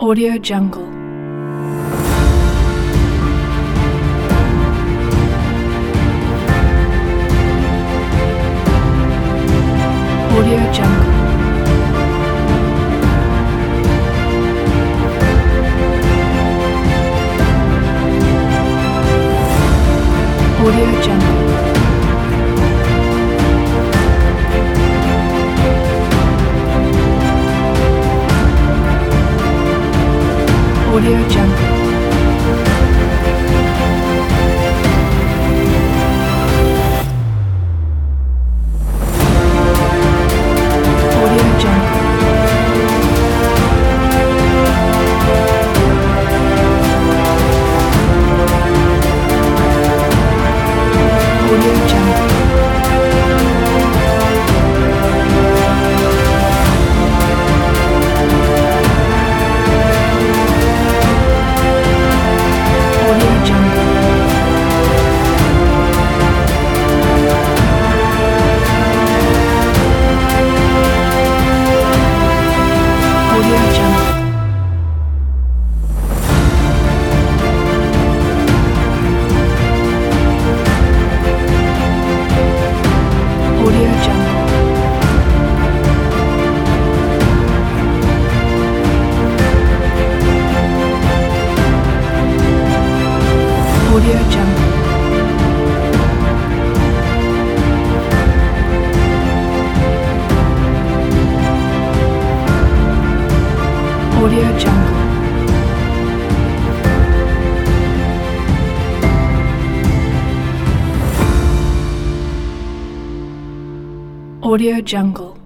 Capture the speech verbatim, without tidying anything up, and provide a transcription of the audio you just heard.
Audio Jungle. Audio Jungle. Audio Jungle. Audio Jungle. Audio Jungle. Audio Jungle. Audio Jungle. Audio Jungle. Audio Jungle. Audio Jungle. Audio Jungle. Audio Jungle.